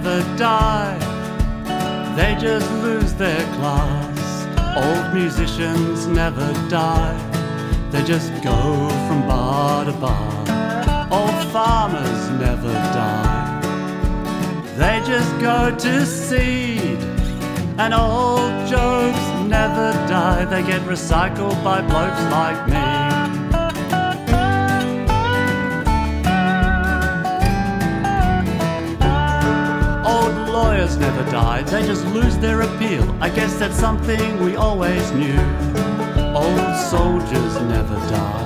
never die, they just lose their class. Old musicians never die, they just go from bar to bar. Old farmers never die, they just go to seed. And old jokes never die, they get recycled by blokes like me. Old lawyers never die, they just lose their appeal. I guess that's something we always knew. Old soldiers never die,